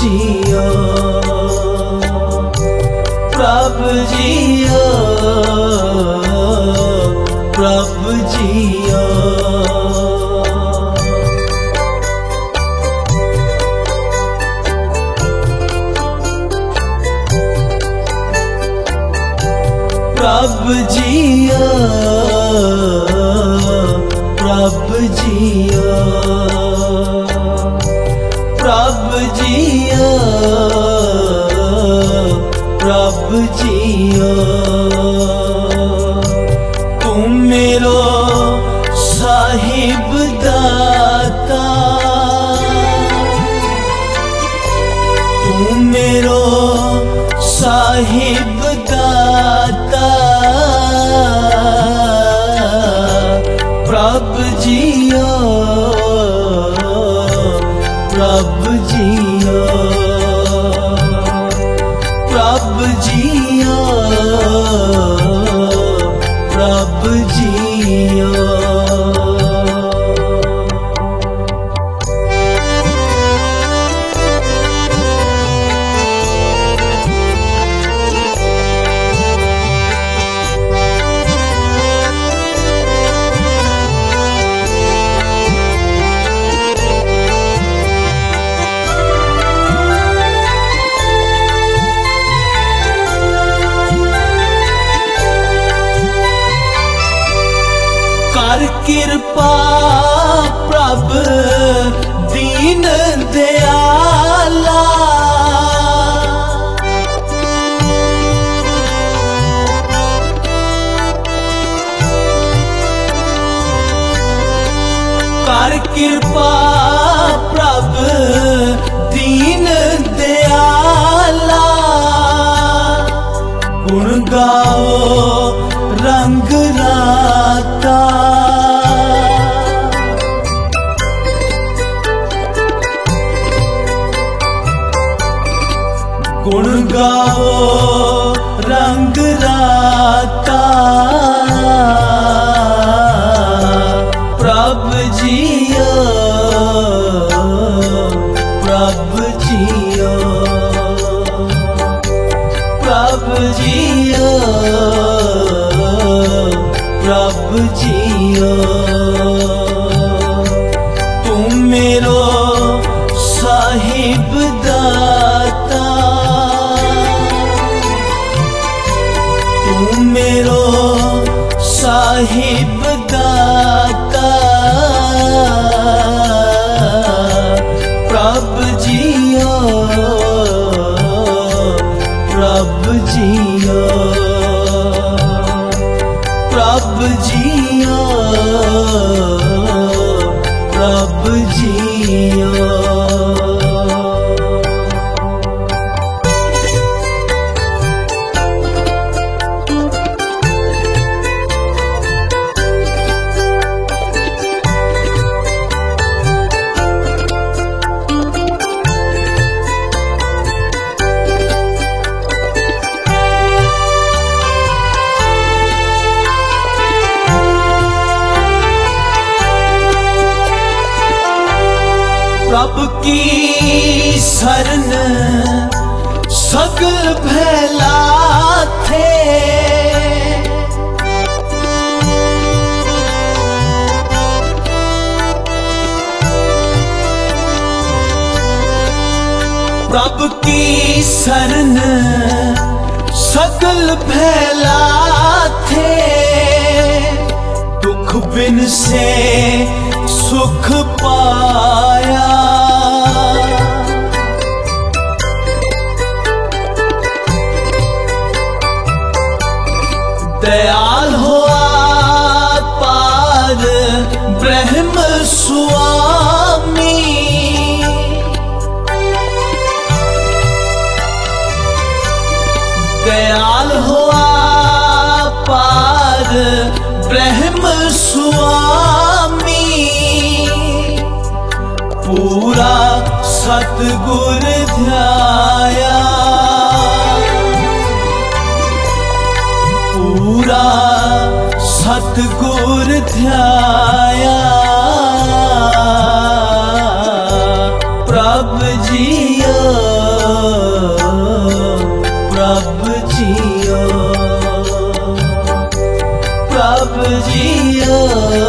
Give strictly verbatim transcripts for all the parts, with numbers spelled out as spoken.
जियो प्रभु जियो प्रभु जियो। प्रभु जियो प्रभु जियो प्रभु जियो प्रभु जियो। तुम मेरो साहिब दाता, तुम मेरो साहिब दाता प्रभु जियो प्रभु जियो प्रभु जियो प्रभु जियो। कर कृपा प्रभु दीन दयाला, कर कृपा प्रभु दीन दयाला। गुण गाओ रंग राता, गुण गाओ रंग राता प्रभु जियो प्रभु जियो प्रभु जियो प्रभु जियो। तुम मेरो साहिब दाता, तुम मेरो साहिब दाता प्रभु जियो प्रभु जियो प्रभु जियो प्रभु जियो। प्रभु की शरण सगल भैला थे, प्रभु की शरण सगल भैला थे। दुख बिन से सुख पाया, दयाल हुआ पार ब्रह्म स्वामी। दयाल हुआ पार ब्रह्म स्वामी। पूरा सतगुर ध्याया, पूरा सतगुर ध्याया प्रभु जियो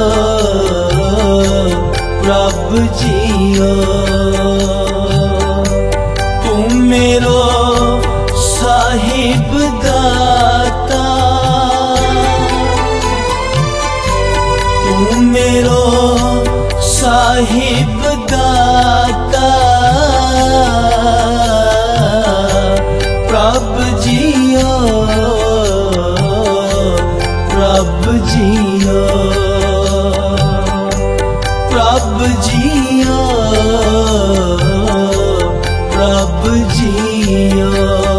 प्रभु जियो तू मेरो साहिब दाता तू मेरो साहिब दाता प्रभु जियो प्रभु जियो प्रभु जियो प्रभु जियो।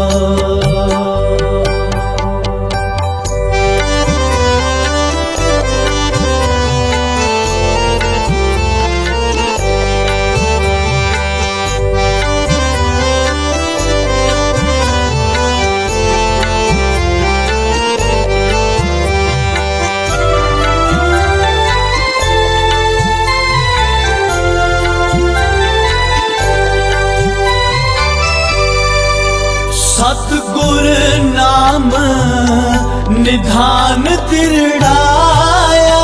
सतगुर नाम निधान दृढ़ाया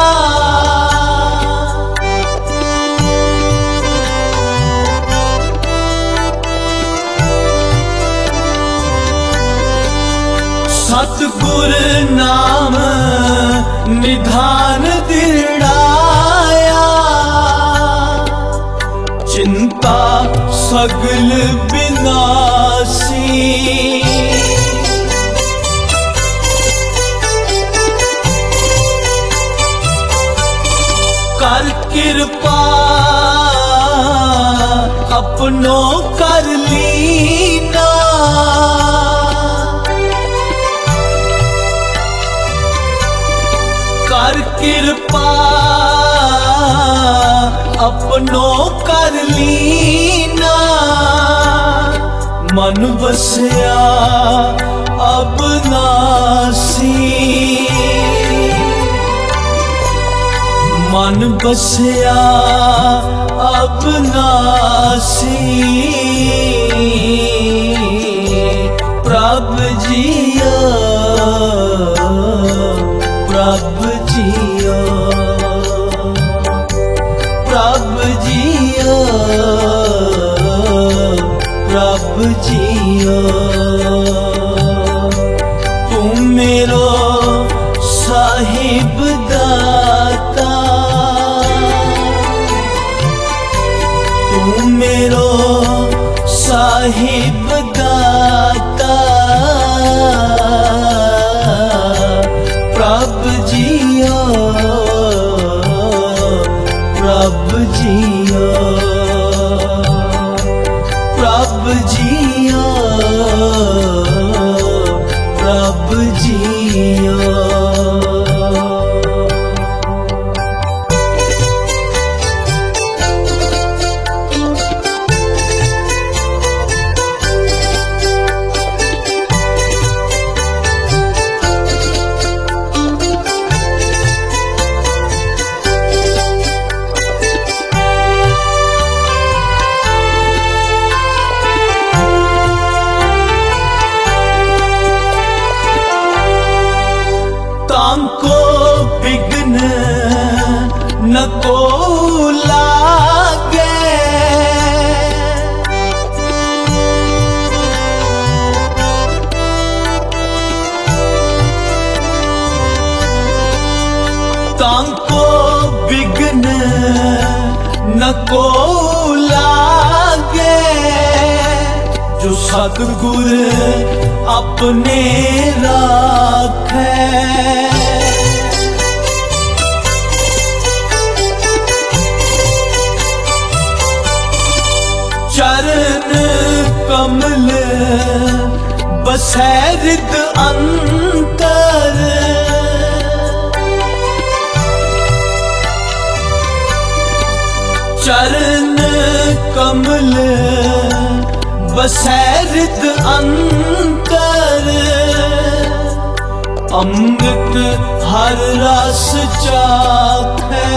सतगुर नाम निधान दृढ़ाया चिंता सगल विनाशी कर कृपा अपनो कर लीना कर कृपा अपनो कर लीना मन बसया अब नासी मन बसया अब नासी प्रभु जियो प्रभु जियो प्रभु जियो प्रभु जियो तू मेरो साहिब दाता तू मेरो साहिब दाता प्रभु जियो प्रभु जियो प्रभु जियो प्रभु जियो। तांको विघ्न न को लागे तांको विघ्न न को लागे जो सतगुर अपने राखे चरण कमल बसैरित अंतर चरण कमल बसैरित अंतर अमृत हर रस चाखे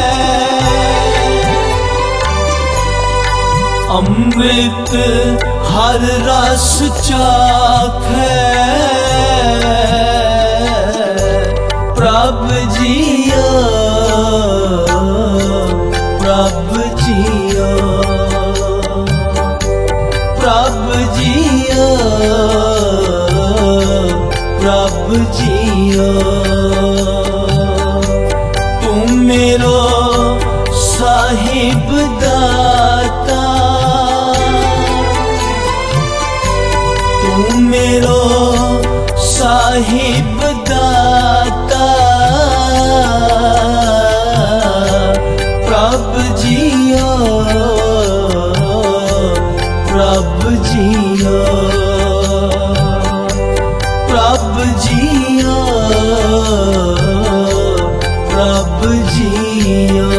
अमृत हर रस चाखे प्रभु जियो जियो प्रभु जियो प्रभु जियो तुम मेरो साहिब दाता तुम मेरो साहिब दाता प्रभु जियो प्रभु जियो प्रभु जियो प्रभु जियो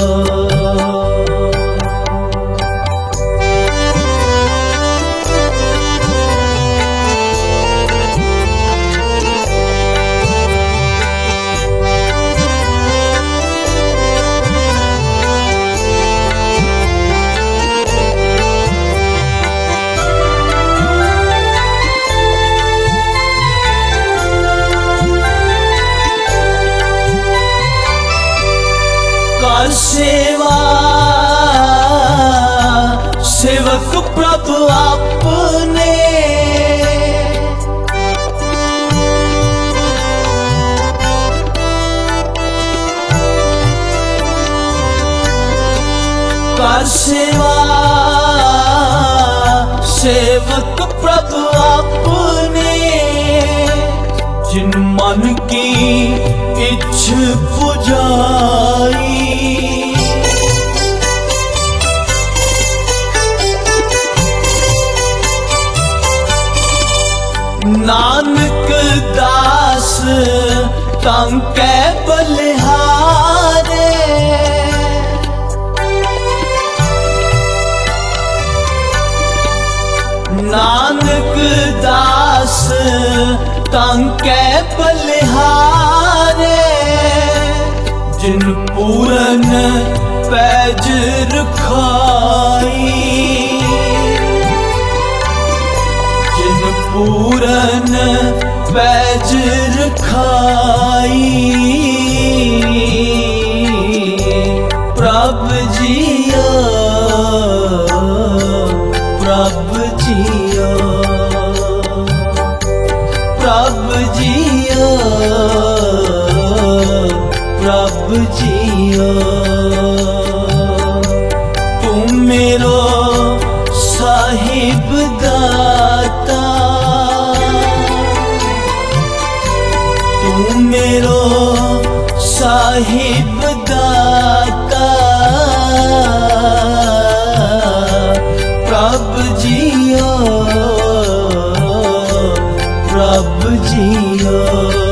सेवा सेवक प्रभु आपने कर सेवा सेवक प्रभु आपने जिन मन की इच्छ पुजाई नानक दास तांकै बलिहारे नानक दास तांकै बलिहारे जिन पूरन पैज रखाई पूरन पैज रखाई प्रभु जियो प्रभु जियो प्रभु जियो प्रभु जियो तुम मेरो साहिब दाता तुम मेरो साहिब दाता प्रभु जियो प्रभु जियो।